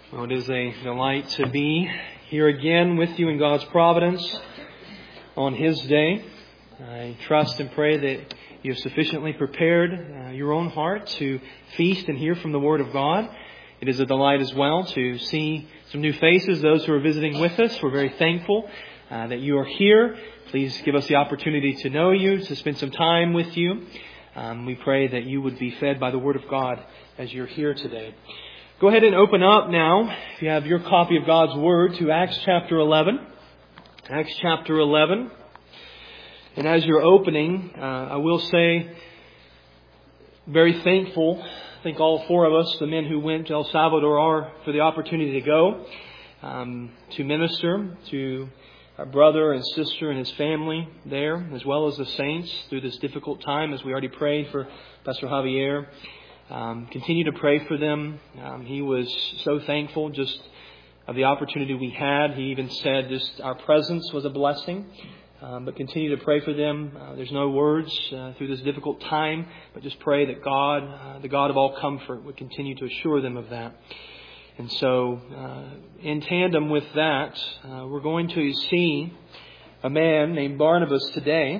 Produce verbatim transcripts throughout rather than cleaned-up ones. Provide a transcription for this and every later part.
Well, it is a delight to be here again with you in God's providence on His day. I trust and pray that you have sufficiently prepared uh, your own heart to feast and hear from the Word of God. It is a delight as well to see some new faces, those who are visiting with us. We're very thankful uh, that you are here. Please give us the opportunity to know you, to spend some time with you. Um, we pray that you would be fed by the Word of God as you're here today. Go ahead and open up now, if you have your copy of God's Word, to Acts chapter eleven. Acts chapter eleven. And as you're opening, uh, I will say, very thankful. I think all four of us, the men who went to El Salvador, are for the opportunity to go um, to minister to our brother and sister and his family there, as well as the saints through this difficult time, as we already prayed for Pastor Javier. Um, continue to pray for them. Um, he was so thankful just of the opportunity we had. He even said just our presence was a blessing. Um, but continue to pray for them. Uh, there's no words uh, through this difficult time, but just pray that God, uh, the God of all comfort, would continue to assure them of that. And so, uh, in tandem with that, uh, we're going to see a man named Barnabas today.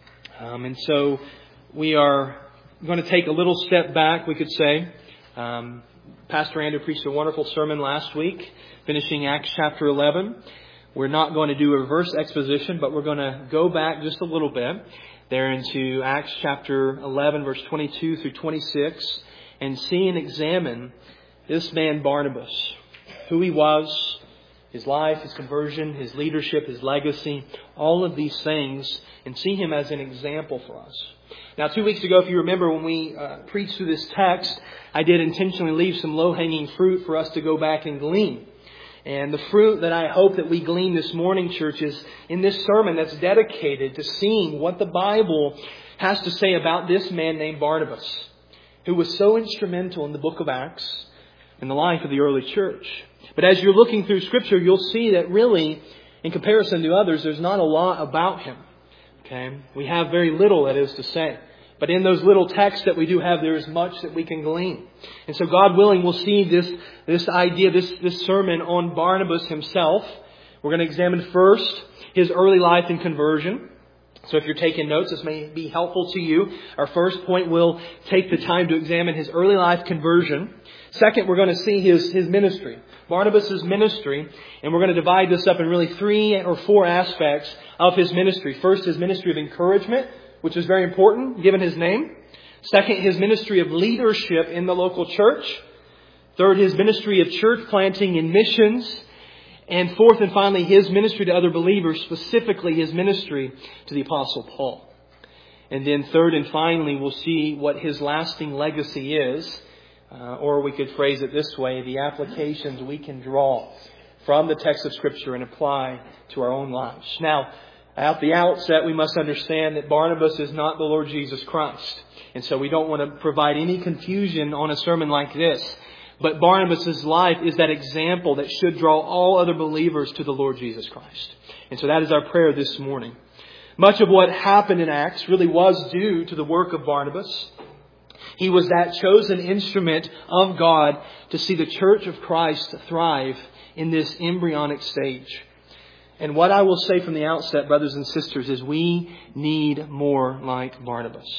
Um, and so we are going to take a little step back, we could say. Um, Pastor Andrew preached a wonderful sermon last week, finishing Acts chapter eleven. We're not going to do a reverse exposition, but we're going to go back just a little bit there into Acts chapter eleven, verse twenty-two through twenty-six, and see and examine this man Barnabas, who he was, his life, his conversion, his leadership, his legacy, all of these things, and see him as an example for us. Now, two weeks ago, if you remember, when we uh, preached through this text, I did intentionally leave some low-hanging fruit for us to go back and glean. And the fruit that I hope that we glean this morning, church, is in this sermon that's dedicated to seeing what the Bible has to say about this man named Barnabas, who was so instrumental in the book of Acts and the life of the early church. But as you're looking through Scripture, you'll see that really, in comparison to others, there's not a lot about him. Okay, we have very little, that is to say. But in those little texts that we do have, there is much that we can glean. And so God willing, we'll see this, this idea, this, this sermon on Barnabas himself. We're going to examine first his early life and conversion. So if you're taking notes, this may be helpful to you. Our first point, we'll take the time to examine his early life conversion. Second, we're going to see his, his ministry, Barnabas' ministry. And we're going to divide this up in really three or four aspects of his ministry. First, his ministry of encouragement, which is very important given his name. Second, his ministry of leadership in the local church. Third, his ministry of church planting and missions. And fourth and finally, his ministry to other believers, specifically his ministry to the Apostle Paul. And then third and finally, we'll see what his lasting legacy is. Uh, or we could phrase it this way, the applications we can draw from the text of Scripture and apply to our own lives. Now, at the outset, we must understand that Barnabas is not the Lord Jesus Christ. And so we don't want to provide any confusion on a sermon like this. But Barnabas' life is that example that should draw all other believers to the Lord Jesus Christ. And so that is our prayer this morning. Much of what happened in Acts really was due to the work of Barnabas. He was that chosen instrument of God to see the church of Christ thrive in this embryonic stage. And what I will say from the outset, brothers and sisters, is we need more like Barnabas.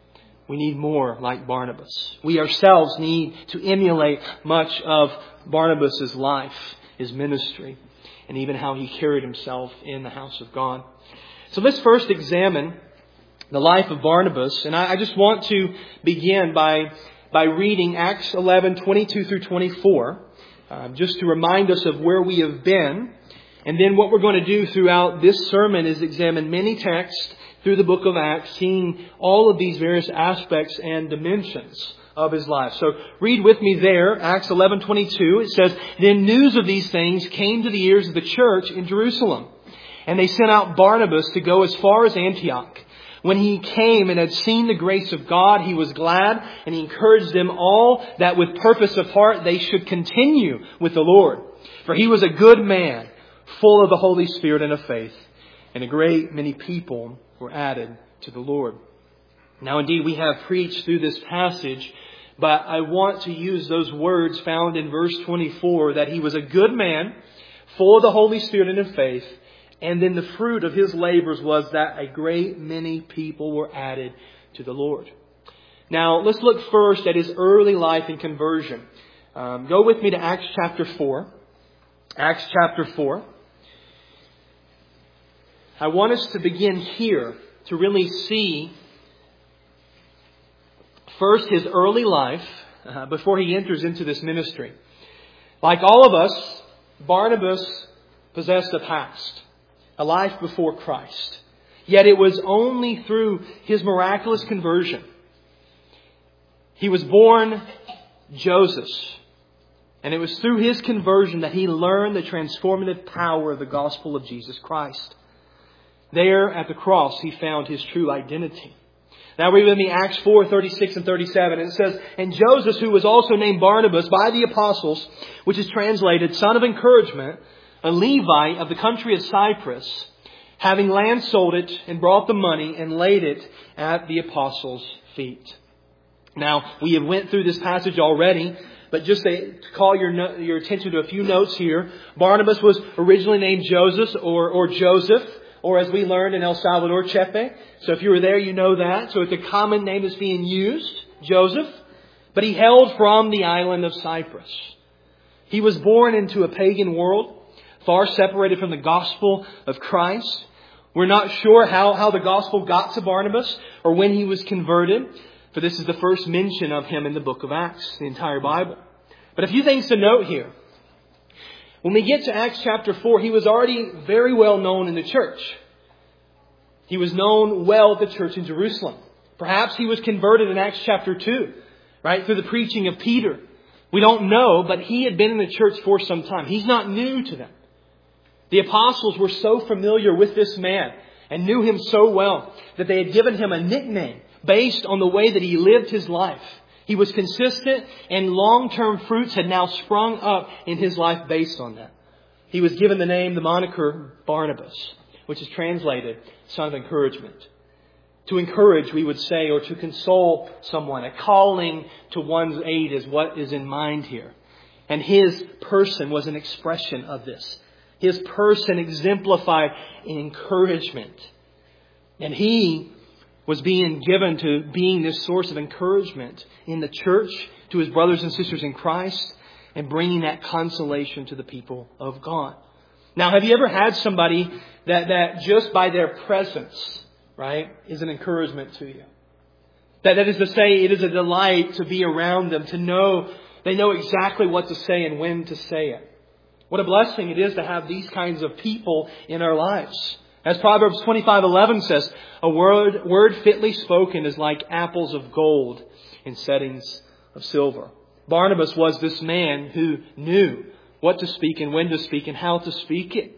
We need more like Barnabas. We ourselves need to emulate much of Barnabas' life, his ministry, and even how he carried himself in the house of God. So let's first examine the life of Barnabas. And I, I just want to begin by, by reading Acts eleven, twenty-two through twenty-four, uh, just to remind us of where we have been. And then what we're going to do throughout this sermon is examine many texts through the book of Acts, seeing all of these various aspects and dimensions of his life. So read with me there, Acts eleven twenty-two. It says, "Then news of these things came to the ears of the church in Jerusalem. And they sent out Barnabas to go as far as Antioch. When he came and had seen the grace of God, he was glad, and he encouraged them all that with purpose of heart they should continue with the Lord. For he was a good man, full of the Holy Spirit and of faith. And a great many people were added to the Lord." Now indeed we have preached through this passage But I want to use those words found in verse twenty-four, that he was a good man, full of the Holy Spirit and of faith. And then the fruit of his labors was that a great many people were added to the Lord. Now, let's look first at his early life and conversion. Um, go with me to Acts chapter four. Acts chapter four. I want us to begin here to really see first his early life uh, before he enters into this ministry. Like all of us, Barnabas possessed a past, a life before Christ. Yet it was only through his miraculous conversion. He was born Joseph. And it was through his conversion that he learned the transformative power of the gospel of Jesus Christ. There at the cross, he found his true identity. Now read with me Acts four, thirty-six and thirty-seven. And it says, "And Joseph, who was also named Barnabas by the apostles, which is translated son of encouragement, a Levite of the country of Cyprus, having land sold it and brought the money and laid it at the apostles' feet." Now, we have went through this passage already, but just to call your no, your attention to a few notes here. Barnabas was originally named Joseph or, or Joseph, or as we learned in El Salvador, Chepe. So if you were there, you know that. So it's a common name that's being used, Joseph. But he hailed from the island of Cyprus. He was born into a pagan world, far separated from the gospel of Christ. We're not sure how, how the gospel got to Barnabas or when he was converted. For this is the first mention of him in the book of Acts, the entire Bible. But a few things to note here. When we get to Acts chapter four, he was already very well known in the church. He was known well at the church in Jerusalem. Perhaps he was converted in Acts chapter two, right, through the preaching of Peter. We don't know, but he had been in the church for some time. He's not new to them. The apostles were so familiar with this man and knew him so well that they had given him a nickname based on the way that he lived his life. He was consistent, and long-term fruits had now sprung up in his life based on that. He was given the name, the moniker Barnabas, which is translated son of encouragement. To encourage, we would say, or to console someone. A calling to one's aid is what is in mind here. And his person was an expression of this. His person exemplified encouragement. And he was being given to being this source of encouragement in the church to his brothers and sisters in Christ and bringing that consolation to the people of God. Now, have you ever had somebody that, that just by their presence, right, is an encouragement to you? That, that is to say, it is a delight to be around them, to know they know exactly what to say and when to say it. What a blessing it is to have these kinds of people in our lives. As Proverbs twenty-five eleven says, a word, word fitly spoken is like apples of gold in settings of silver. Barnabas was this man who knew what to speak and when to speak and how to speak it.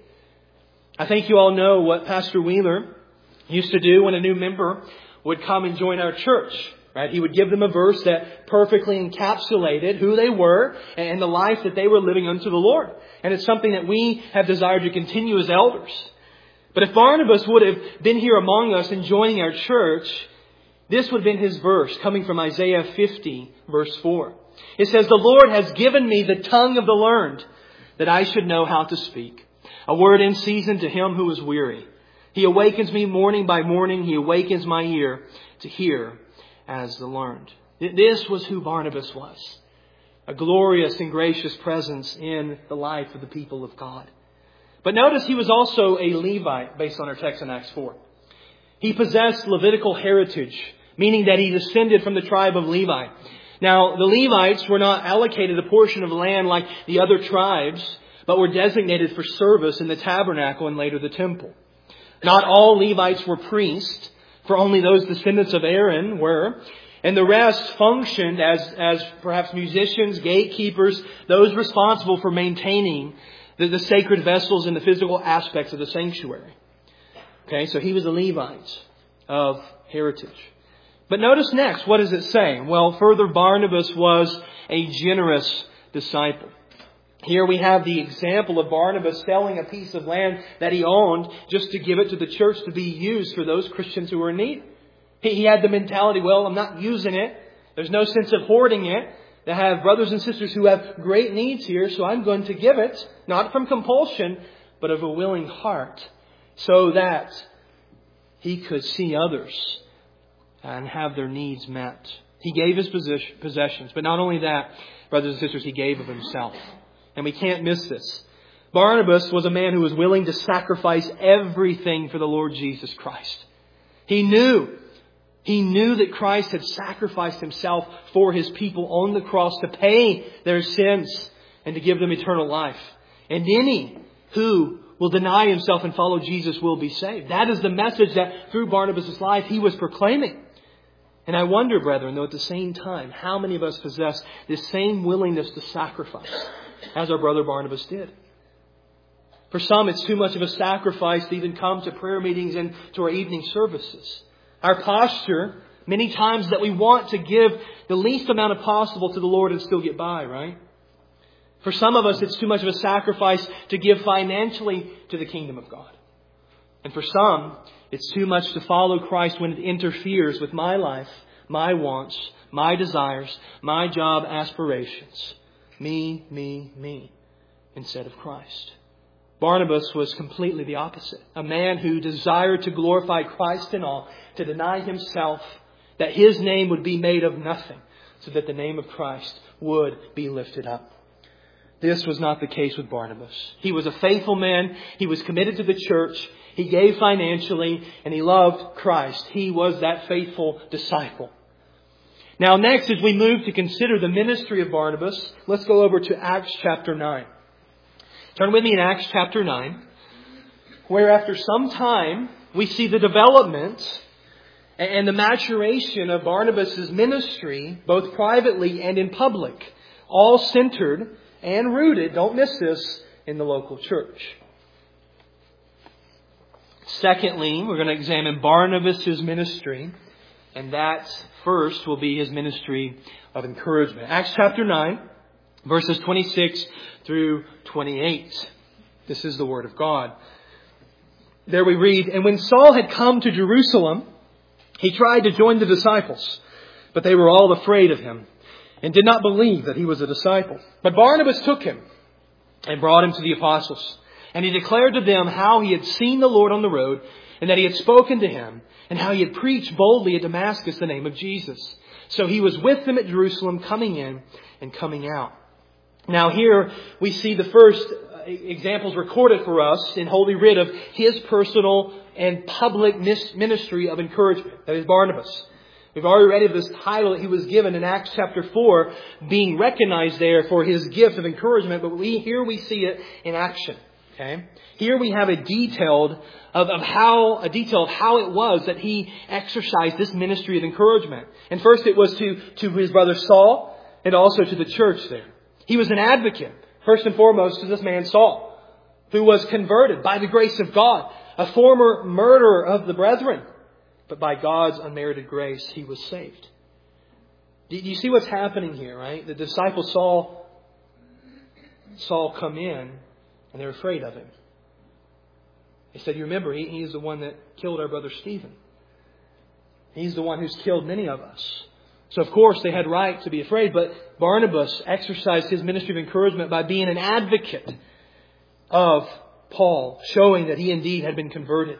I think you all know what Pastor Wheeler used to do when a new member would come and join our church. Right? He would give them a verse that perfectly encapsulated who they were and the life that they were living unto the Lord. And it's something that we have desired to continue as elders. But if Barnabas would have been here among us and joining our church, this would have been his verse coming from Isaiah fifty, verse four. It says, "The Lord has given me the tongue of the learned, that I should know how to speak. A word in season to him who is weary. He awakens me morning by morning. He awakens my ear to hear as the learned." This was who Barnabas was. A glorious and gracious presence in the life of the people of God. But notice he was also a Levite based on our text in Acts four. He possessed Levitical heritage, meaning that he descended from the tribe of Levi. Now, the Levites were not allocated a portion of land like the other tribes, but were designated for service in the tabernacle and later the temple. Not all Levites were priests, for only those descendants of Aaron were. And the rest functioned as, as perhaps musicians, gatekeepers, those responsible for maintaining the, the sacred vessels and the physical aspects of the sanctuary. Okay, so he was a Levite of heritage. But notice next, what does it say? Well, further, Barnabas was a generous disciple. Here we have the example of Barnabas selling a piece of land that he owned just to give it to the church to be used for those Christians who were in need. He had the mentality, well, I'm not using it There's no sense of hoarding it. They have brothers and sisters who have great needs here, so I'm going to give it, not from compulsion, but of a willing heart, so that he could see others and have their needs met. He gave his possessions, but not only that, brothers and sisters, he gave of himself. And we can't miss this. Barnabas was a man who was willing to sacrifice everything for the Lord Jesus Christ. He knew, he knew that Christ had sacrificed himself for his people on the cross to pay their sins and to give them eternal life. And any who will deny himself and follow Jesus will be saved. That is the message that through Barnabas' life he was proclaiming. And I wonder, brethren, though at the same time, how many of us possess this same willingness to sacrifice as our brother Barnabas did? For some, it's too much of a sacrifice to even come to prayer meetings and to our evening services. Our posture, many times, that we want to give the least amount of possible to the Lord and still get by, right? For some of us, it's too much of a sacrifice to give financially to the kingdom of God. And for some, it's too much to follow Christ when it interferes with my life, my wants, my desires, my job aspirations. Me, me, me, instead of Christ. Barnabas was completely the opposite. A man who desired to glorify Christ in all, to deny himself, that his name would be made of nothing, so that the name of Christ would be lifted up. This was not the case with Barnabas. He was a faithful man. He was committed to the church. He gave financially, and he loved Christ. He was that faithful disciple. Now next, as we move to consider the ministry of Barnabas, let's go over to Acts chapter nine. Turn with me in Acts chapter nine, where after some time we see the development and the maturation of Barnabas' ministry, both privately and in public, all centered and rooted, don't miss this, in the local church. Secondly, we're going to examine Barnabas' ministry, and that first will be his ministry of encouragement. Acts chapter nine, verses twenty-six through twenty-eight. This is the Word of God. There we read, "And when Saul had come to Jerusalem, he tried to join the disciples, but they were all afraid of him and did not believe that he was a disciple. But Barnabas took him and brought him to the apostles. And he declared to them how he had seen the Lord on the road, and that he had spoken to him, and how he had preached boldly at Damascus the name of Jesus. So he was with them at Jerusalem, coming in and coming out." Now here we see the first examples recorded for us in Holy Writ of his personal and public ministry of encouragement. That is Barnabas. We've already read of this title that he was given in Acts chapter four, being recognized there for his gift of encouragement. But we here we see it in action. Okay. Here we have a detailed of, of how a detail of how it was that he exercised this ministry of encouragement. And first it was to, to his brother Saul, and also to the church there. He was an advocate, first and foremost, to this man Saul, who was converted by the grace of God, a former murderer of the brethren. But by God's unmerited grace, he was saved. Do you see what's happening here, right? The disciples saw Saul come in, and they're afraid of him. They said, "You remember, he, he is the one that killed our brother Stephen. He's the one who's killed many of us." So, of course, they had right to be afraid. But Barnabas exercised his ministry of encouragement by being an advocate of Paul, showing that he indeed had been converted.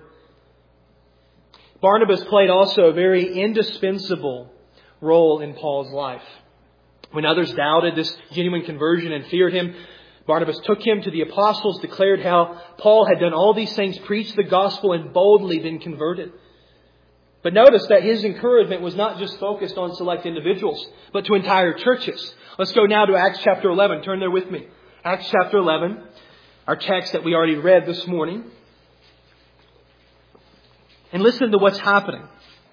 Barnabas played also a very indispensable role in Paul's life. When others doubted this genuine conversion and feared him, Barnabas took him to the apostles, declared how Paul had done all these things, preached the gospel, and boldly been converted. But notice that his encouragement was not just focused on select individuals, but to entire churches. Let's go now to Acts chapter eleven. Turn there with me. Acts chapter eleven, our text that we already read this morning. And listen to what's happening.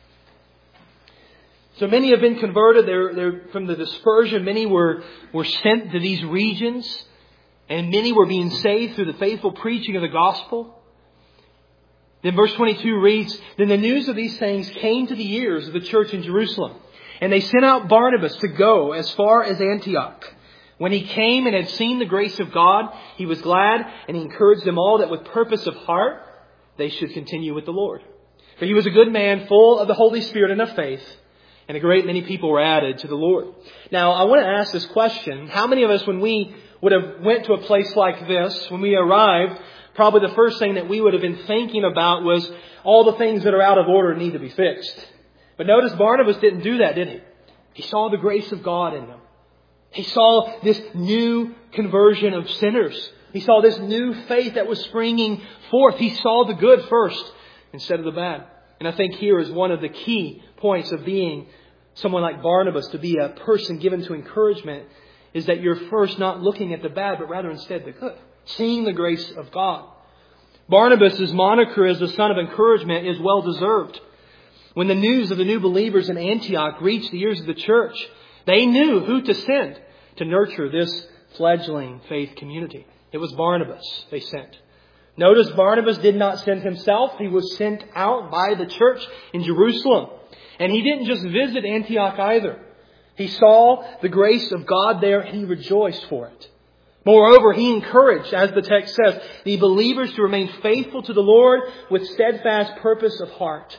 So many have been converted. They're, they're from the dispersion. Many were, were sent to these regions. And many were being saved through the faithful preaching of the gospel. Then verse twenty-two reads, "Then the news of these things came to the ears of the church in Jerusalem. And they sent out Barnabas to go as far as Antioch. When he came and had seen the grace of God, he was glad, and he encouraged them all that with purpose of heart they should continue with the Lord. For he was a good man, full of the Holy Spirit and of faith. and a great many people were added to the Lord. Now, I want to ask this question. How many of us, when we would have went to a place like this, when we arrived, probably the first thing that we would have been thinking about was all the things that are out of order need to be fixed. But notice Barnabas didn't do that, did he? He saw the grace of God in them. He saw this new conversion of sinners. He saw this new faith that was springing forth. He saw the good first instead of the bad. And I think here is one of the key points of being someone like Barnabas, to be a person given to encouragement, is that you're first not looking at the bad, but rather instead the good. Seeing the grace of God. Barnabas' moniker as the son of encouragement is well deserved. When the news of the new believers in Antioch reached the ears of the church, they knew who to send to nurture this fledgling faith community. It was Barnabas they sent. Notice Barnabas did not send himself. He was sent out by the church in Jerusalem. And he didn't just visit Antioch either. He saw the grace of God there and he rejoiced for it. Moreover, he encouraged, as the text says, the believers to remain faithful to the Lord with steadfast purpose of heart.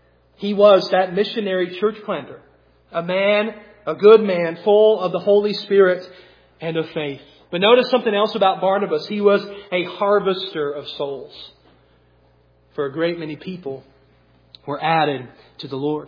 He was that missionary church planter. A man, a good man, full of the Holy Spirit and of faith. But notice something else about Barnabas. He was a harvester of souls. For a great many people were added to the Lord.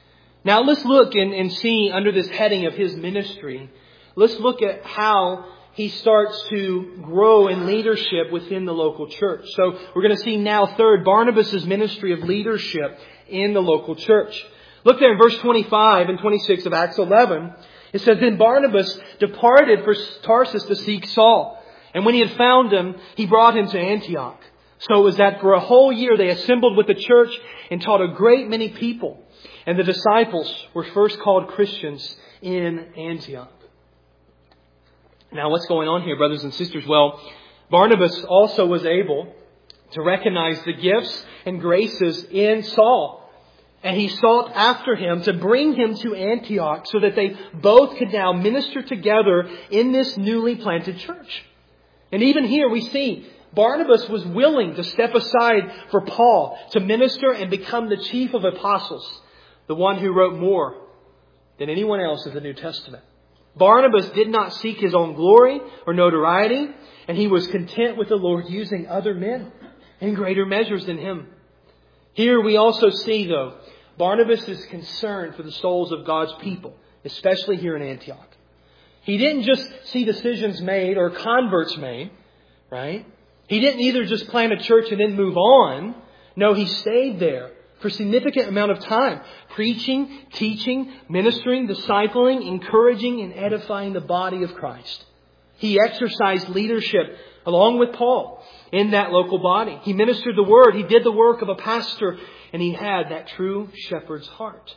Now let's look and, and see under this heading of his ministry. Let's look at how he starts to grow in leadership within the local church. So we're going to see now third, Barnabas' ministry of leadership in the local church. Look there in verse twenty-five and twenty-six of Acts eleven. It says, Then Barnabas departed for Tarsus to seek Saul. And when he had found him, he brought him to Antioch. So it was that for a whole year they assembled with the church and taught a great many people. And the disciples were first called Christians in Antioch. Now what's going on here, brothers and sisters? Well, Barnabas also was able to recognize the gifts and graces in Saul. And he sought after him to bring him to Antioch so that they both could now minister together in this newly planted church. And even here we see Barnabas was willing to step aside for Paul to minister and become the chief of apostles, the one who wrote more than anyone else of the New Testament. Barnabas did not seek his own glory or notoriety, and he was content with the Lord using other men in greater measures than him. Here we also see, though, Barnabas is concerned for the souls of God's people, especially here in Antioch. He didn't just see decisions made or converts made, right? He didn't either just plant a church and then move on. No, he stayed there for a significant amount of time, preaching, teaching, ministering, discipling, encouraging, and edifying the body of Christ. He exercised leadership along with Paul in that local body. He ministered the word. He did the work of a pastor, and he had that true shepherd's heart.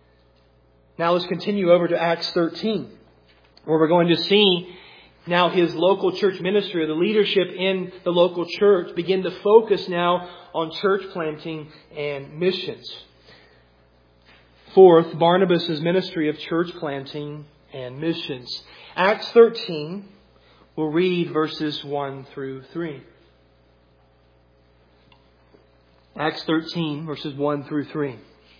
Now let's continue over to Acts thirteen, where we're going to see now his local church ministry, or the leadership in the local church, begin to focus now on church planting and missions. Fourth, Barnabas' ministry of church planting and missions. Acts thirteen, we'll read verses one through three. Acts thirteen, verses one through three.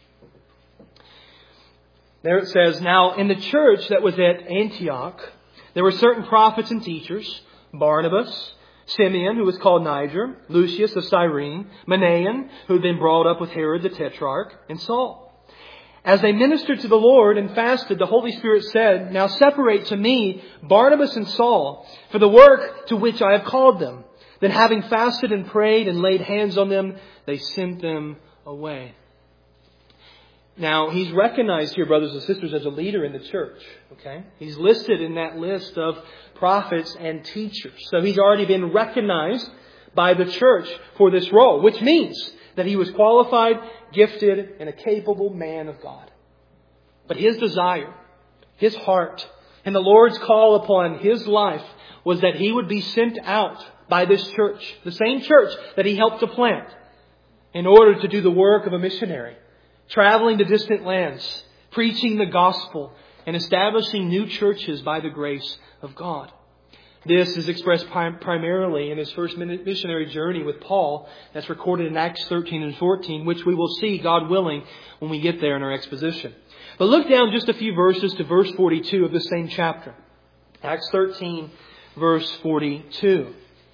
There it says, Now in the church that was at Antioch, there were certain prophets and teachers, Barnabas, Simeon, who was called Niger, Lucius of Cyrene, Manaen, who had been brought up with Herod the Tetrarch, and Saul. As they ministered to the Lord and fasted, the Holy Spirit said, Now separate to me Barnabas and Saul for the work to which I have called them. Then having fasted and prayed and laid hands on them, they sent them away. Now, he's recognized here, brothers and sisters, as a leader in the church. Okay, he's listed in that list of prophets and teachers. So he's already been recognized by the church for this role, which means that he was qualified, gifted, and a capable man of God. But his desire, his heart, and the Lord's call upon his life was that he would be sent out by this church, the same church that he helped to plant, in order to do the work of a missionary, traveling to distant lands, preaching the gospel, and establishing new churches by the grace of God. This is expressed prim- primarily in his first missionary journey with Paul, that's recorded in Acts thirteen and fourteen, which we will see, God willing, when we get there in our exposition. But look down just a few verses to verse forty-two of the same chapter. Acts thirteen, verse forty-two.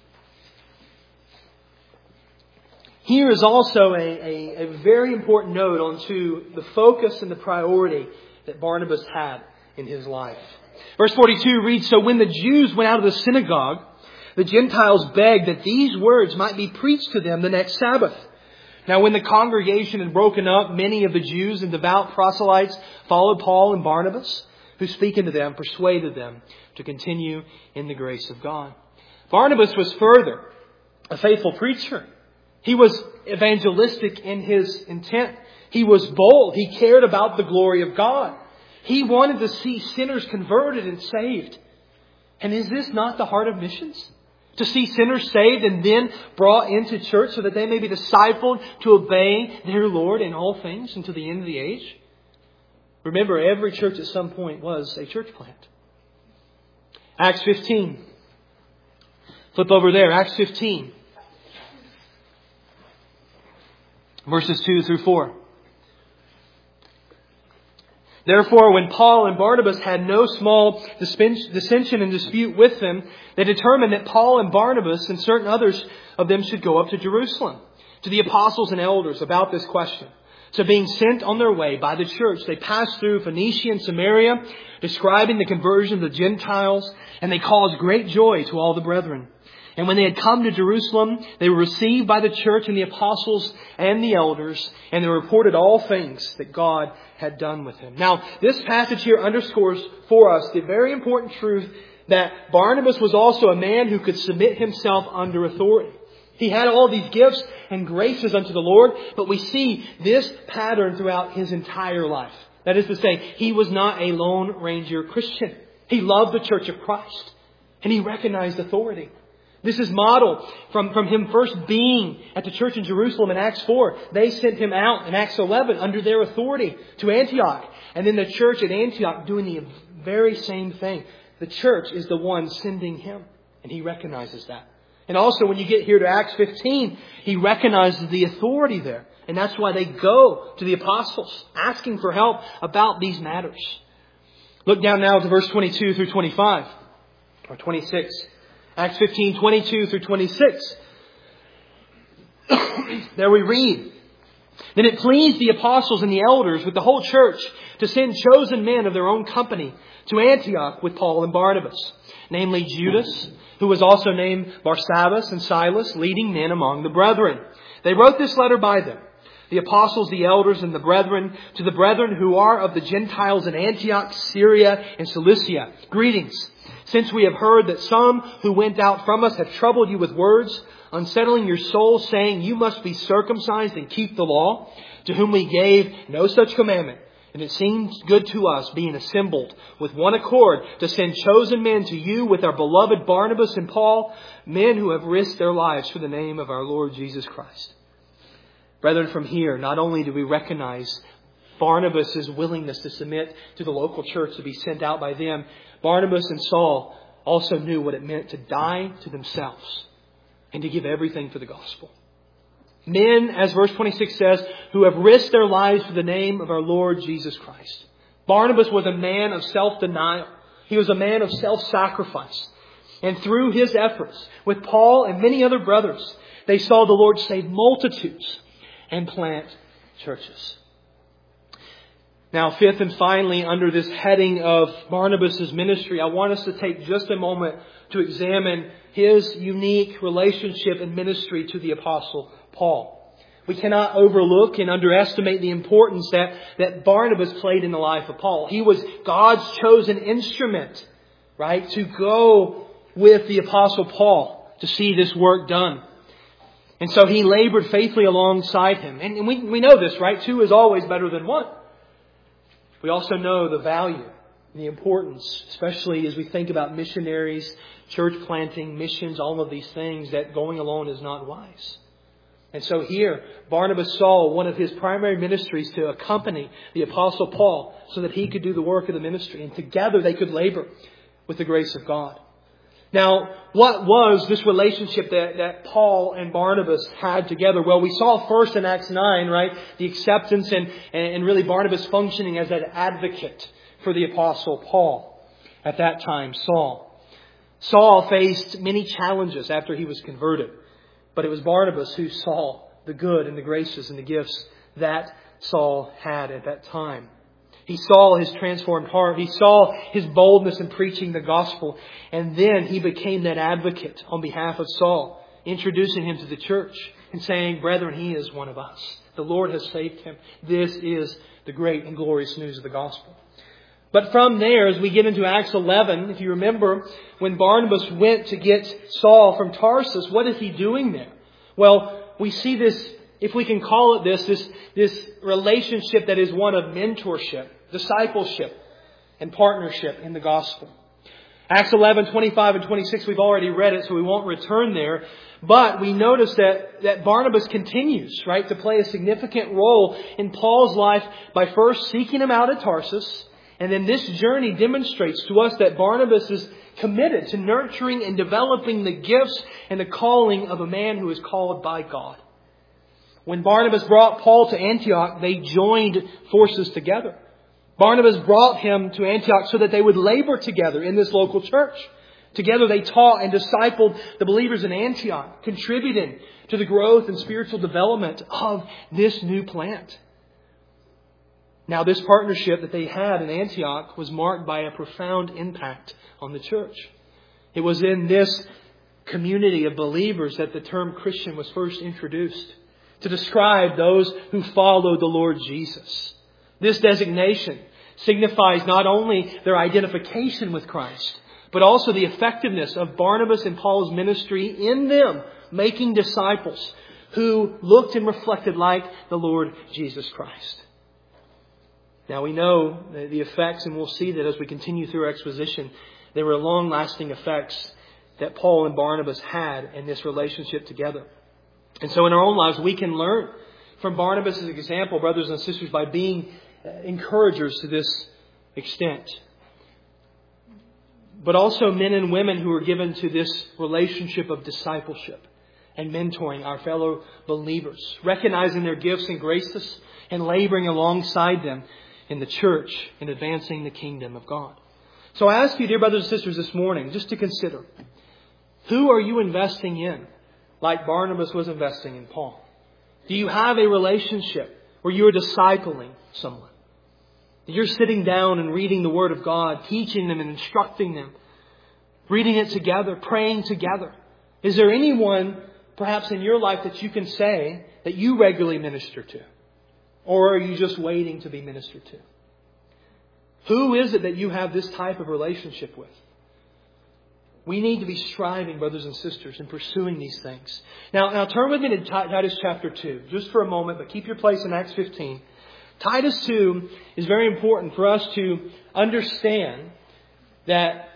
Here is also a, a, a very important note onto the focus and the priority that Barnabas had in his life. Verse forty-two reads, "So when the Jews went out of the synagogue, the Gentiles begged that these words might be preached to them the next Sabbath. Now when the congregation had broken up, many of the Jews and devout proselytes followed Paul and Barnabas, who speaking to them persuaded them to continue in the grace of God." Barnabas was further a faithful preacher. He was evangelistic in his intent. He was bold. He cared about the glory of God. He wanted to see sinners converted and saved. And is this not the heart of missions? To see sinners saved and then brought into church so that they may be discipled to obey their Lord in all things until the end of the age? Remember, every church at some point was a church plant. Acts fifteen. Flip over there. Acts fifteen. Verses two through four. "Therefore, when Paul and Barnabas had no small dissension and dispute with them, they determined that Paul and Barnabas and certain others of them should go up to Jerusalem, to the apostles and elders about this question. So being sent on their way by the church, they passed through Phoenicia and Samaria, describing the conversion of the Gentiles, and they caused great joy to all the brethren. And when they had come to Jerusalem, they were received by the church and the apostles and the elders, and they reported all things that God had done with him." Now, this passage here underscores for us the very important truth that Barnabas was also a man who could submit himself under authority. He had all these gifts and graces unto the Lord, but we see this pattern throughout his entire life. That is to say, he was not a Lone Ranger Christian. He loved the church of Christ, and he recognized authority. This is modeled from, from him first being at the church in Jerusalem in Acts four. They sent him out in Acts eleven under their authority to Antioch. And then the church at Antioch doing the very same thing. The church is the one sending him. And he recognizes that. And also when you get here to Acts fifteen, he recognizes the authority there. And that's why they go to the apostles asking for help about these matters. Look down now to verse twenty-two through twenty-five. Or twenty-six. Acts fifteen, twenty-two through twenty-six. There we read, "Then it pleased the apostles and the elders with the whole church to send chosen men of their own company to Antioch with Paul and Barnabas, namely Judas, who was also named Barsabbas, and Silas, leading men among the brethren. They wrote this letter by them, the apostles, the elders, and the brethren, to the brethren who are of the Gentiles in Antioch, Syria, and Cilicia. Greetings. Since we have heard that some who went out from us have troubled you with words, unsettling your souls, saying you must be circumcised and keep the law, to whom we gave no such commandment. And it seems good to us, being assembled with one accord, to send chosen men to you with our beloved Barnabas and Paul, men who have risked their lives for the name of our Lord Jesus Christ." Brethren, from here, not only do we recognize Barnabas' willingness to submit to the local church to be sent out by them, Barnabas and Saul also knew what it meant to die to themselves and to give everything for the gospel. Men, as verse twenty-six says, who have risked their lives for the name of our Lord Jesus Christ. Barnabas was a man of self-denial. He was a man of self-sacrifice. And through his efforts, with Paul and many other brothers, they saw the Lord save multitudes and plant churches. Now, fifth and finally, under this heading of Barnabas' ministry, I want us to take just a moment to examine his unique relationship and ministry to the Apostle Paul. We cannot overlook and underestimate the importance that, that Barnabas played in the life of Paul. He was God's chosen instrument, right, to go with the Apostle Paul to see this work done. And so he labored faithfully alongside him. And we, we know this, right? Two is always better than one. We also know the value and the importance, especially as we think about missionaries, church planting, missions, all of these things, that going alone is not wise. And so here, Barnabas saw one of his primary ministries to accompany the Apostle Paul so that he could do the work of the ministry. And together they could labor with the grace of God. Now, what was this relationship that, that Paul and Barnabas had together? Well, we saw first in Acts nine, right, the acceptance and, and really Barnabas functioning as an advocate for the Apostle Paul. At that time, Saul. Saul faced many challenges after he was converted. But it was Barnabas who saw the good and the graces and the gifts that Saul had at that time. He saw his transformed heart. He saw his boldness in preaching the gospel. And then he became that advocate on behalf of Saul, introducing him to the church and saying, "Brethren, he is one of us. The Lord has saved him. This is the great and glorious news of the gospel." But from there, as we get into Acts eleven, if you remember, when Barnabas went to get Saul from Tarsus, what is he doing there? Well, we see this, if we can call it this, this, this relationship that is one of mentorship, discipleship, and partnership in the gospel. Acts eleven, twenty-five and twenty-six, we've already read it, so we won't return there. But we notice that, that Barnabas continues, right, to play a significant role in Paul's life by first seeking him out at Tarsus. And then this journey demonstrates to us that Barnabas is committed to nurturing and developing the gifts and the calling of a man who is called by God. When Barnabas brought Paul to Antioch, they joined forces together. Barnabas brought him to Antioch so that they would labor together in this local church. Together they taught and discipled the believers in Antioch, contributing to the growth and spiritual development of this new plant. Now, this partnership that they had in Antioch was marked by a profound impact on the church. It was in this community of believers that the term Christian was first introduced to describe those who follow the Lord Jesus. This designation signifies not only their identification with Christ, but also the effectiveness of Barnabas and Paul's ministry in them, making disciples who looked and reflected like the Lord Jesus Christ. Now we know the effects, and we'll see that as we continue through our exposition, there were long-lasting effects that Paul and Barnabas had in this relationship together. And so in our own lives, we can learn from Barnabas' example, brothers and sisters, by being encouragers to this extent. But also men and women who are given to this relationship of discipleship and mentoring our fellow believers, recognizing their gifts and graces and laboring alongside them in the church in advancing the kingdom of God. So I ask you, dear brothers and sisters, this morning, just to consider, who are you investing in like Barnabas was investing in Paul? Do you have a relationship where you're discipling someone? You're sitting down and reading the Word of God, teaching them and instructing them, reading it together, praying together. Is there anyone, perhaps in your life, that you can say that you regularly minister to? Or are you just waiting to be ministered to? Who is it that you have this type of relationship with? We need to be striving, brothers and sisters, in pursuing these things. Now, now turn with me to Titus chapter two, just for a moment, but keep your place in Acts fifteen. Titus two is very important for us to understand that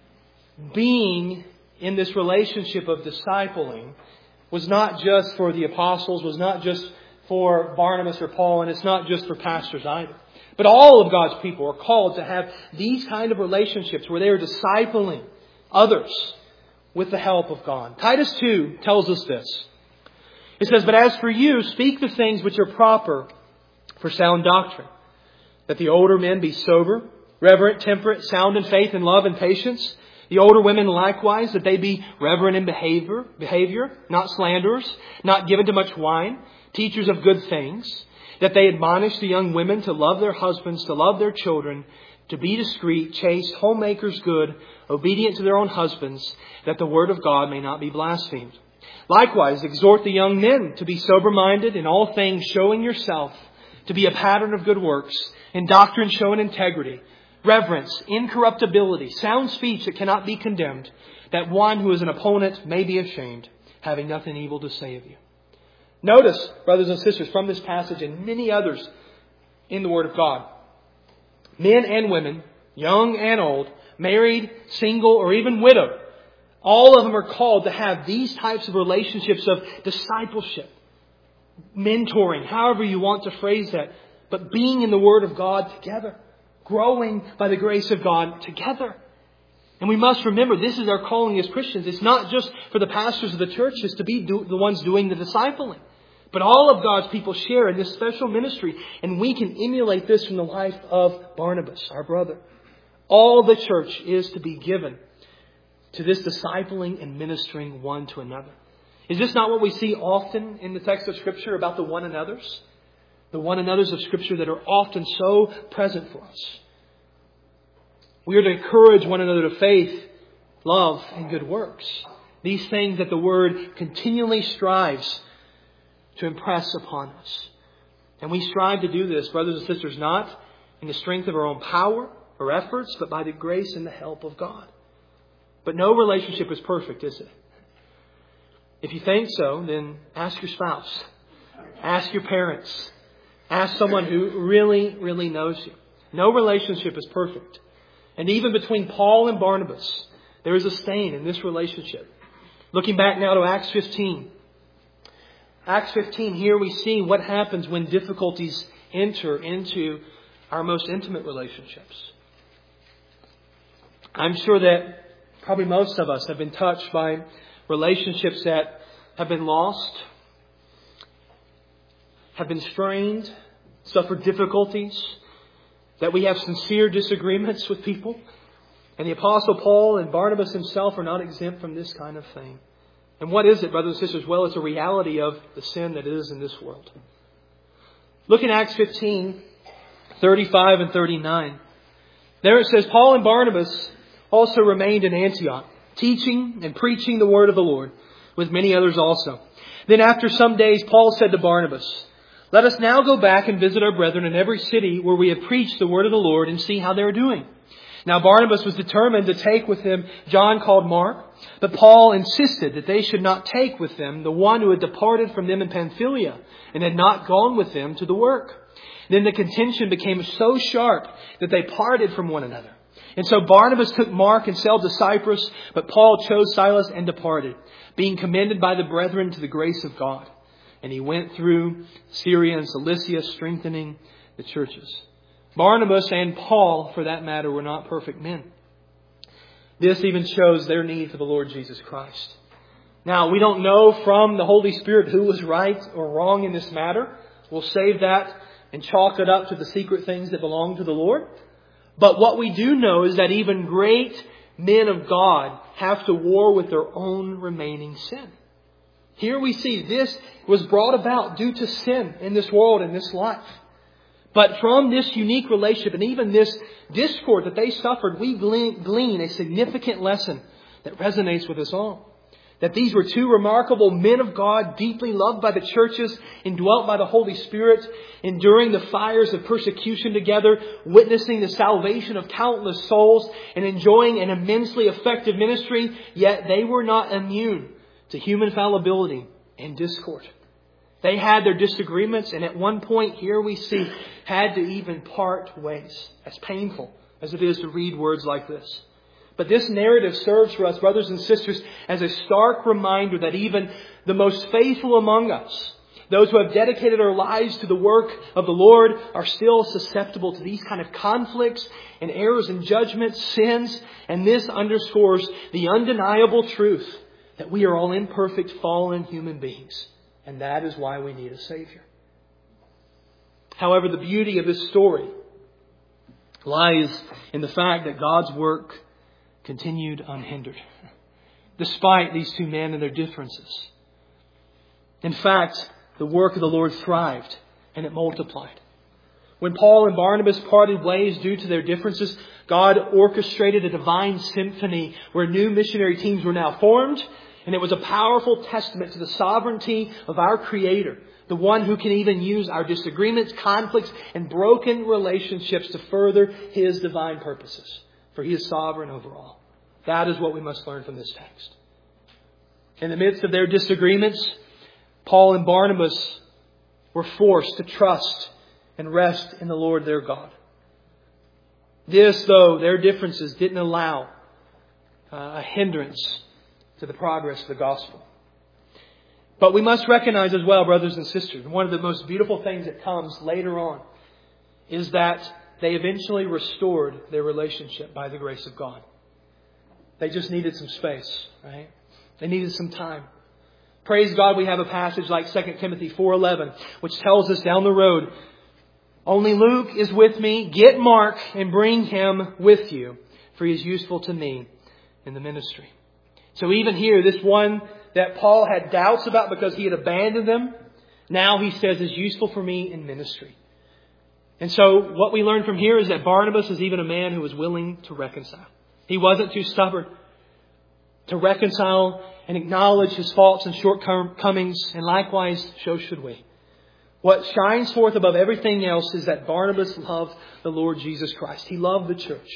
being in this relationship of discipling was not just for the apostles, was not just for Barnabas or Paul, and it's not just for pastors either. But all of God's people are called to have these kind of relationships where they are discipling others with the help of God. Titus two tells us this. It says, "But as for you, speak the things which are proper for sound doctrine, that the older men be sober, reverent, temperate, sound in faith and love and patience. The older women likewise, that they be reverent in behavior, behavior, not slanderers, not given to much wine, teachers of good things, that they admonish the young women to love their husbands, to love their children, to be discreet, chaste, homemakers good, obedient to their own husbands, that the word of God may not be blasphemed. Likewise, exhort the young men to be sober-minded, in all things showing yourself to be a pattern of good works, in doctrine showing integrity, reverence, incorruptibility, sound speech that cannot be condemned, that one who is an opponent may be ashamed, having nothing evil to say of you." Notice, brothers and sisters, from this passage and many others in the Word of God, men and women, young and old, married, single, or even widowed, all of them are called to have these types of relationships of discipleship, mentoring, however you want to phrase that, but being in the Word of God together, growing by the grace of God together. And we must remember, this is our calling as Christians. It's not just for the pastors of the churches to be do, the ones doing the discipling. But all of God's people share in this special ministry. And we can emulate this from the life of Barnabas, our brother. All the church is to be given to this discipling and ministering one to another. Is this not what we see often in the text of Scripture about the one another's? The one another's of Scripture that are often so present for us. We are to encourage one another to faith, love, and good works. These things that the Word continually strives to impress upon us. And we strive to do this, brothers and sisters, not in the strength of our own power or efforts, but by the grace and the help of God. But no relationship is perfect, is it? If you think so, then ask your spouse. Ask your parents. Ask someone who really, really knows you. No relationship is perfect. And even between Paul and Barnabas, there is a stain in this relationship. Looking back now to Acts fifteen. Acts fifteen, here we see what happens when difficulties enter into our most intimate relationships. I'm sure that probably most of us have been touched by relationships that have been lost, have been strained, suffered difficulties, that we have sincere disagreements with people. And the Apostle Paul and Barnabas himself are not exempt from this kind of thing. And what is it, brothers and sisters? Well, it's a reality of the sin that is in this world. Look in Acts fifteen, thirty-five and thirty-nine. There it says, Paul and Barnabas also remained in Antioch, teaching and preaching the word of the Lord, with many others also. Then after some days, Paul said to Barnabas, let us now go back and visit our brethren in every city where we have preached the word of the Lord and see how they are doing. Now Barnabas was determined to take with him John called Mark, but Paul insisted that they should not take with them the one who had departed from them in Pamphylia and had not gone with them to the work. Then the contention became so sharp that they parted from one another. And so Barnabas took Mark and sailed to Cyprus, but Paul chose Silas and departed, being commended by the brethren to the grace of God. And he went through Syria and Cilicia, strengthening the churches. Barnabas and Paul, for that matter, were not perfect men. This even shows their need for the Lord Jesus Christ. Now, we don't know from the Holy Spirit who was right or wrong in this matter. We'll save that and chalk it up to the secret things that belong to the Lord. But what we do know is that even great men of God have to war with their own remaining sin. Here we see this was brought about due to sin in this world, in this life. But from this unique relationship and even this discord that they suffered, we glean a significant lesson that resonates with us all. That these were two remarkable men of God, deeply loved by the churches, indwelt by the Holy Spirit, enduring the fires of persecution together, witnessing the salvation of countless souls, and enjoying an immensely effective ministry, yet they were not immune to human fallibility and discord. They had their disagreements, and at one point, here we see, had to even part ways. As painful as it is to read words like this. But this narrative serves for us, brothers and sisters, as a stark reminder that even the most faithful among us, those who have dedicated our lives to the work of the Lord, are still susceptible to these kind of conflicts and errors in judgment, sins. And this underscores the undeniable truth that we are all imperfect, fallen human beings. And that is why we need a Savior. However, the beauty of this story lies in the fact that God's work continued unhindered, despite these two men and their differences. In fact, the work of the Lord thrived and it multiplied. When Paul and Barnabas parted ways due to their differences, God orchestrated a divine symphony where new missionary teams were now formed. And it was a powerful testament to the sovereignty of our Creator, the one who can even use our disagreements, conflicts, and broken relationships to further His divine purposes. For He is sovereign over all. That is what we must learn from this text. In the midst of their disagreements, Paul and Barnabas were forced to trust and rest in the Lord their God. This, though, their differences didn't allow uh, a hindrance to the progress of the gospel. But we must recognize as well, brothers and sisters, one of the most beautiful things that comes later on is that they eventually restored their relationship by the grace of God. They just needed some space, right? They needed some time. Praise God, we have a passage like Second Timothy four eleven, which tells us down the road, only Luke is with me. Get Mark and bring him with you, for he is useful to me in the ministry. So even here, this one that Paul had doubts about because he had abandoned them, now he says is useful for me in ministry. And so what we learn from here is that Barnabas is even a man who was willing to reconcile. He wasn't too stubborn to reconcile and acknowledge his faults and shortcomings, and likewise, so should we. What shines forth above everything else is that Barnabas loved the Lord Jesus Christ. He loved the church.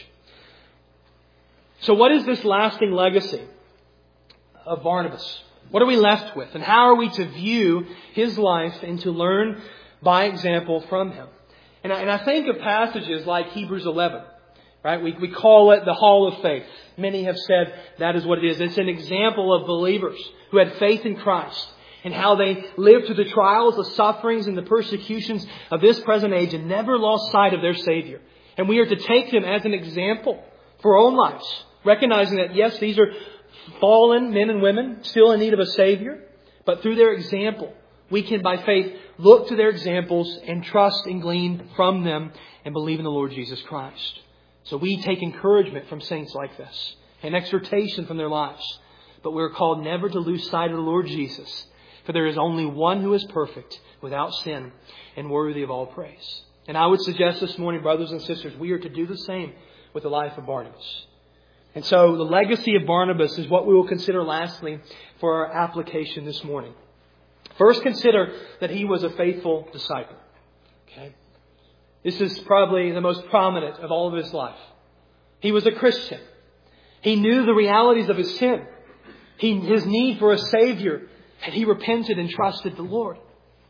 So what is this lasting legacy of Barnabas? What are we left with? And how are we to view his life and to learn by example from him? And I, and I think of passages like Hebrews eleven. Right? We, we call it the Hall of Faith. Many have said that is what it is. It's an example of believers who had faith in Christ and how they lived through the trials, the sufferings, and the persecutions of this present age and never lost sight of their Savior. And we are to take them as an example for our own lives, recognizing that, yes, these are fallen men and women still in need of a Savior, but through their example, we can, by faith, look to their examples and trust and glean from them and believe in the Lord Jesus Christ. So we take encouragement from saints like this and exhortation from their lives. But we're called never to lose sight of the Lord Jesus. For there is only one who is perfect, without sin, and worthy of all praise. And I would suggest this morning, brothers and sisters, we are to do the same with the life of Barnabas. And so the legacy of Barnabas is what we will consider lastly for our application this morning. First, consider that he was a faithful disciple. Okay? This is probably the most prominent of all of his life. He was a Christian. He knew the realities of his sin, he, his need for a Savior, and he repented and trusted the Lord.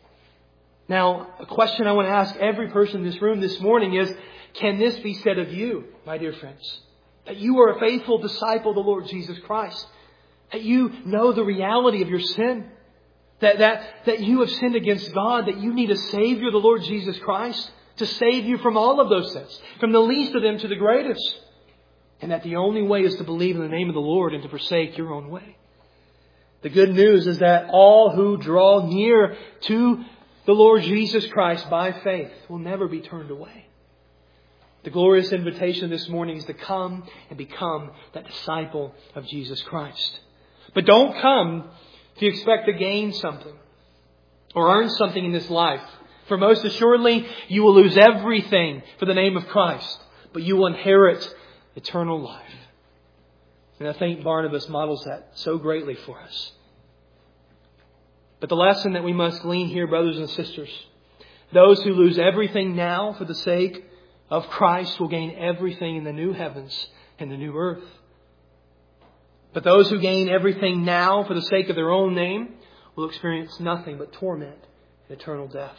Now, a question I want to ask every person in this room this morning is, can this be said of you, my dear friends? That you are a faithful disciple of the Lord Jesus Christ. That you know the reality of your sin. That, that, that you have sinned against God. That you need a Savior, the Lord Jesus Christ, to save you from all of those sins, from the least of them to the greatest. And that the only way is to believe in the name of the Lord and to forsake your own way. The good news is that all who draw near to the Lord Jesus Christ by faith will never be turned away. The glorious invitation this morning is to come and become that disciple of Jesus Christ. But don't come if you expect to gain something or earn something in this life. For most assuredly, you will lose everything for the name of Christ, but you will inherit eternal life. And I think Barnabas models that so greatly for us. But the lesson that we must glean here, brothers and sisters, those who lose everything now for the sake of Christ will gain everything in the new heavens and the new earth. But those who gain everything now for the sake of their own name will experience nothing but torment and eternal death.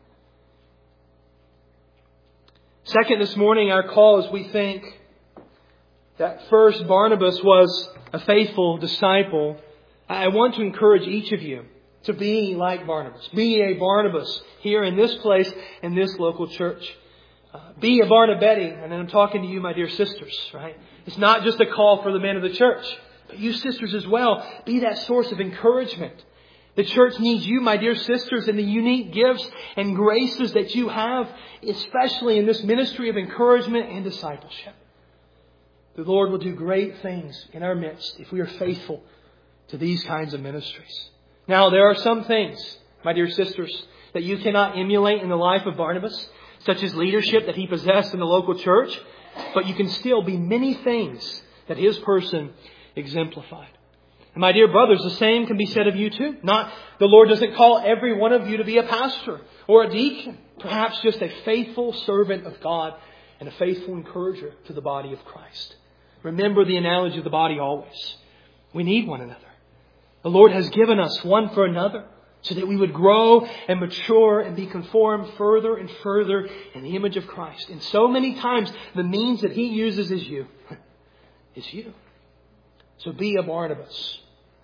Second, this morning, our call as we think that first Barnabas was a faithful disciple, I want to encourage each of you to be like Barnabas. Be a Barnabas here in this place, in this local church. Uh, be a Barnabetti, and I'm talking to you, my dear sisters, right? It's not just a call for the men of the church, but you sisters as well. Be that source of encouragement. The church needs you, my dear sisters, and the unique gifts and graces that you have, especially in this ministry of encouragement and discipleship. The Lord will do great things in our midst if we are faithful to these kinds of ministries. Now, there are some things, my dear sisters, that you cannot emulate in the life of Barnabas, such as leadership that he possessed in the local church, but you can still be many things that his person exemplified. And my dear brothers, the same can be said of you too. Not, the Lord doesn't call every one of you to be a pastor or a deacon. Perhaps just a faithful servant of God and a faithful encourager to the body of Christ. Remember the analogy of the body always. We need one another. The Lord has given us one for another so that we would grow and mature and be conformed further and further in the image of Christ. And so many times the means that He uses is you. Is you. So be a Barnabas.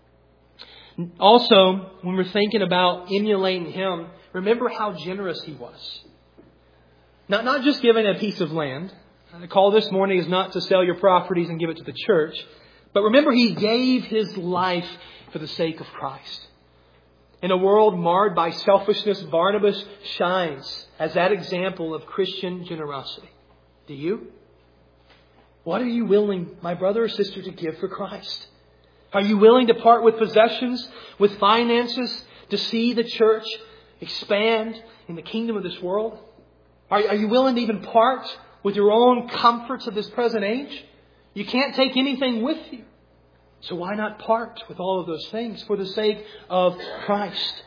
Also, when we're thinking about emulating him, remember how generous he was. Not, not just giving a piece of land. The call this morning is not to sell your properties and give it to the church, But remember, he gave his life for the sake of Christ. In a world marred by selfishness, Barnabas shines as that example of Christian generosity. Do you? What are you willing, my brother or sister, to give for Christ? Are you willing to part with possessions, with finances, to see the church expand in the kingdom of this world? Are, are you willing to even part with your own comforts of this present age? You can't take anything with you. So why not part with all of those things for the sake of Christ?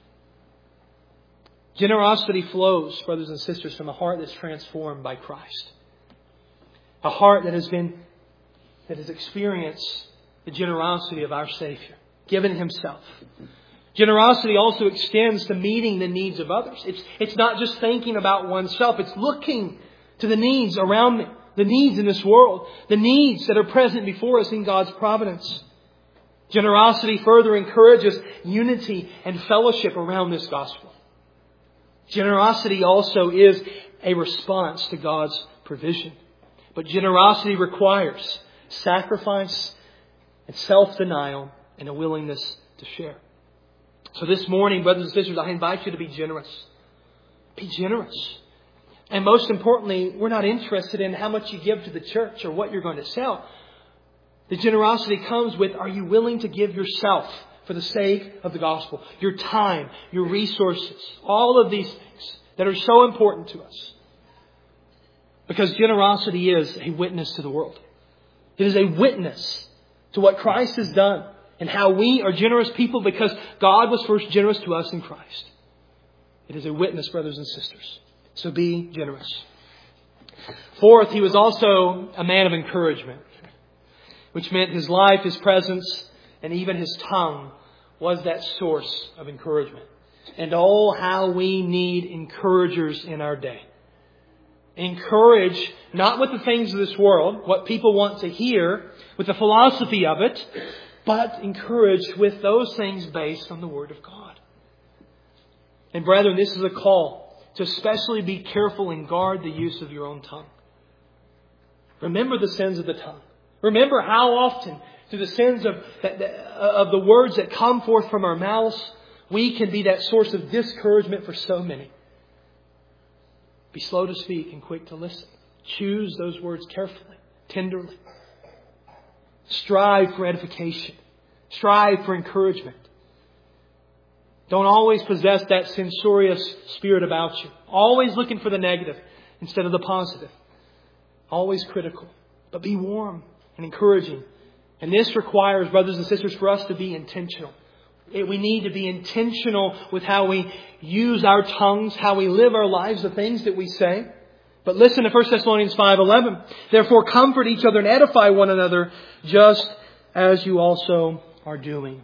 Generosity flows, brothers and sisters, from a heart that's transformed by Christ. A heart that has been, that has experienced the generosity of our Savior, given Himself. Generosity also extends to meeting the needs of others. It's, it's not just thinking about oneself. It's looking to the needs around me, the needs in this world, the needs that are present before us in God's providence. Generosity further encourages unity and fellowship around this gospel. Generosity also is a response to God's provision. But generosity requires sacrifice and self-denial and a willingness to share. So this morning, brothers and sisters, I invite you to be generous. Be generous. And most importantly, we're not interested in how much you give to the church or what you're going to sell. The generosity comes with, are you willing to give yourself for the sake of the gospel? Your time, your resources, all of these things that are so important to us. Because generosity is a witness to the world. It is a witness to what Christ has done and how we are generous people because God was first generous to us in Christ. It is a witness, brothers and sisters. So be generous. Fourth, he was also a man of encouragement, which meant his life, his presence, and even his tongue was that source of encouragement. And oh, how we need encouragers in our day. Encourage, not with the things of this world, what people want to hear, with the philosophy of it, but encourage with those things based on the Word of God. And brethren, this is a call to especially be careful and guard the use of your own tongue. Remember the sins of the tongue. Remember how often, through the sins of, of the words that come forth from our mouths, we can be that source of discouragement for so many. Be slow to speak and quick to listen. Choose those words carefully, tenderly. Strive for edification. Strive for encouragement. Don't always possess that censorious spirit about you. Always looking for the negative instead of the positive. Always critical. But be warm and encouraging. And this requires, brothers and sisters, for us to be intentional. We need to be intentional with how we use our tongues, how we live our lives, the things that we say. But listen to First Thessalonians five eleven. Therefore comfort each other and edify one another, just as you also are doing.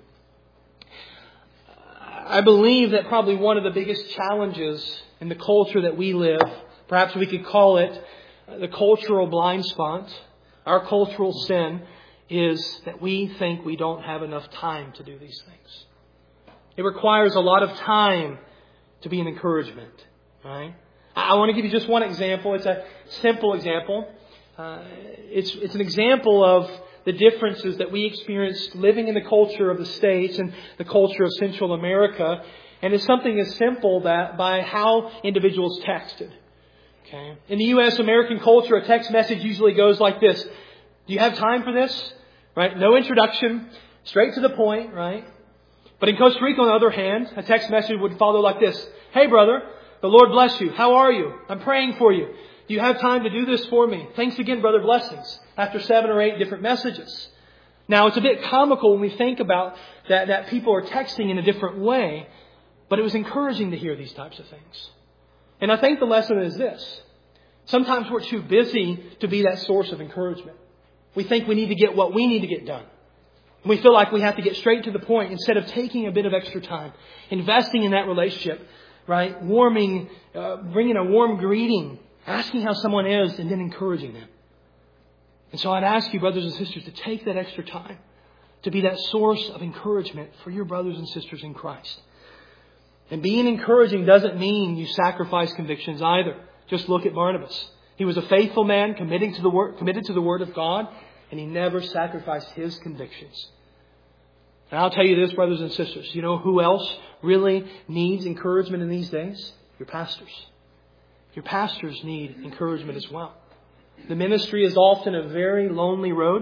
I believe that probably one of the biggest challenges in the culture that we live, perhaps we could call it the cultural blind spot, our cultural sin, is that we think we don't have enough time to do these things. It requires a lot of time to be an encouragement. Right? I want to give you just one example. It's a simple example. Uh, it's, it's an example of the differences that we experienced living in the culture of the States and the culture of Central America. And it's something as simple that by how individuals texted. Okay. In the U S American culture, a text message usually goes like this. Do you have time for this? Right? No introduction. Straight to the point. Right? But in Costa Rica, on the other hand, a text message would follow like this. Hey, brother, the Lord bless you. How are you? I'm praying for you. Do you have time to do this for me? Thanks again, brother. Blessings. After seven or eight different messages. Now, it's a bit comical when we think about that, that people are texting in a different way. But it was encouraging to hear these types of things. And I think the lesson is this. Sometimes we're too busy to be that source of encouragement. We think we need to get what we need to get done. We feel like we have to get straight to the point instead of taking a bit of extra time, investing in that relationship, right? Warming, uh, bringing a warm greeting, asking how someone is, and then encouraging them. And so I'd ask you, brothers and sisters, to take that extra time to be that source of encouragement for your brothers and sisters in Christ. And being encouraging doesn't mean you sacrifice convictions either. Just look at Barnabas. He was a faithful man, committing to the word, committed to the Word of God. and he never sacrificed his convictions. And I'll tell you this, brothers and sisters, you know who else really needs encouragement in these days? Your pastors. Your pastors need encouragement as well. The ministry is often a very lonely road,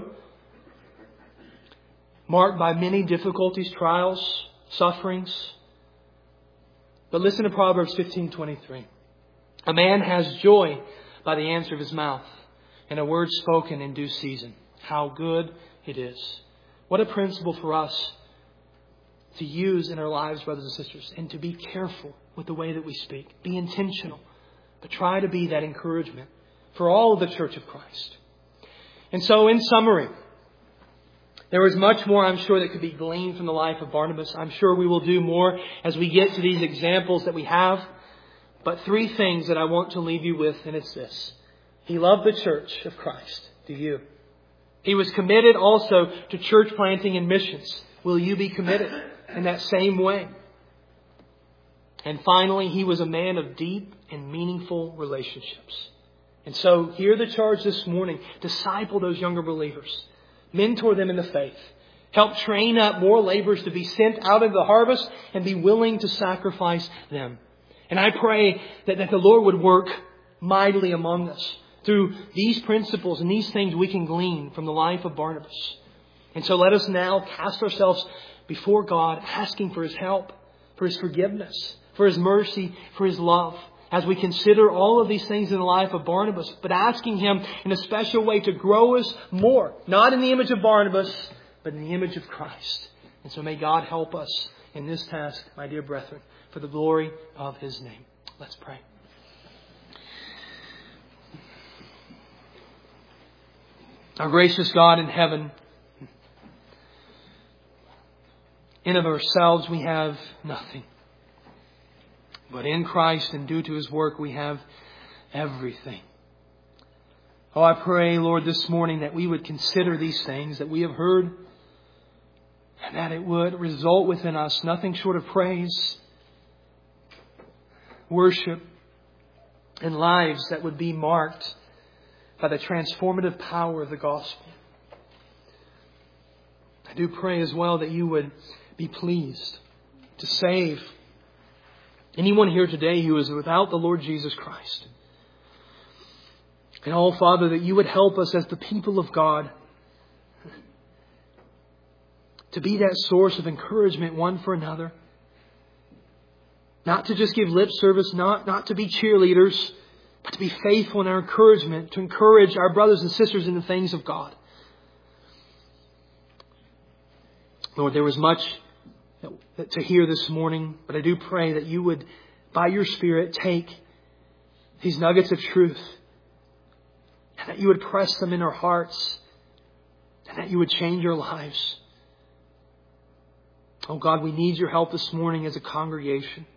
marked by many difficulties, trials, sufferings. But listen to Proverbs fifteen twenty-three. A man has joy by the answer of his mouth, and a word spoken in due season. How good it is. What a principle for us to use in our lives, brothers and sisters, and to be careful with the way that we speak. Be intentional, but try to be that encouragement for all of the Church of Christ. And so, in summary, there is much more, I'm sure, that could be gleaned from the life of Barnabas. I'm sure we will do more as we get to these examples that we have. But three things that I want to leave you with, and it's this. He loved the church of Christ. Do you? He was committed also to church planting and missions. Will you be committed in that same way? And finally, he was a man of deep and meaningful relationships. And so, hear the charge this morning. Disciple those younger believers. Mentor them in the faith. Help train up more laborers to be sent out into the harvest and be willing to sacrifice them. And I pray that, that the Lord would work mightily among us. Through these principles and these things we can glean from the life of Barnabas. And so let us now cast ourselves before God, asking for His help, for His forgiveness, for His mercy, for His love. As we consider all of these things in the life of Barnabas, but asking Him in a special way to grow us more. Not in the image of Barnabas, but in the image of Christ. And so may God help us in this task, my dear brethren, for the glory of His name. Let's pray. Our gracious God in heaven, in of ourselves we have nothing. But in Christ and due to His work we have everything. Oh, I pray, Lord, this morning that we would consider these things that we have heard and that it would result within us nothing short of praise, worship, and lives that would be marked by the transformative power of the gospel. I do pray as well that you would be pleased to save anyone here today who is without the Lord Jesus Christ. And oh, Father, that you would help us as the people of God to be that source of encouragement one for another. Not to just give lip service, not, not to be cheerleaders, but to be faithful in our encouragement, to encourage our brothers and sisters in the things of God. Lord, there was much to hear this morning, but I do pray that you would, by your Spirit, take these nuggets of truth and that you would press them in our hearts and that you would change our lives. Oh God, we need your help this morning as a congregation.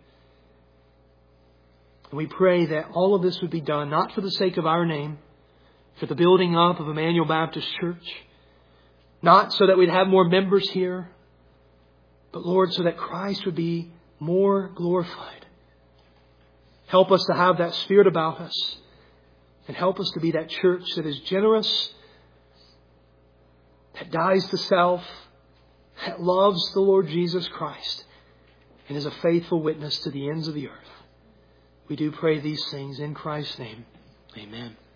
And we pray that all of this would be done, not for the sake of our name, for the building up of Emmanuel Baptist Church, not so that we'd have more members here, but Lord, so that Christ would be more glorified. Help us to have that Spirit about us, and help us to be that church that is generous, that dies to self, that loves the Lord Jesus Christ, and is a faithful witness to the ends of the earth. We do pray these things in Christ's name. Amen.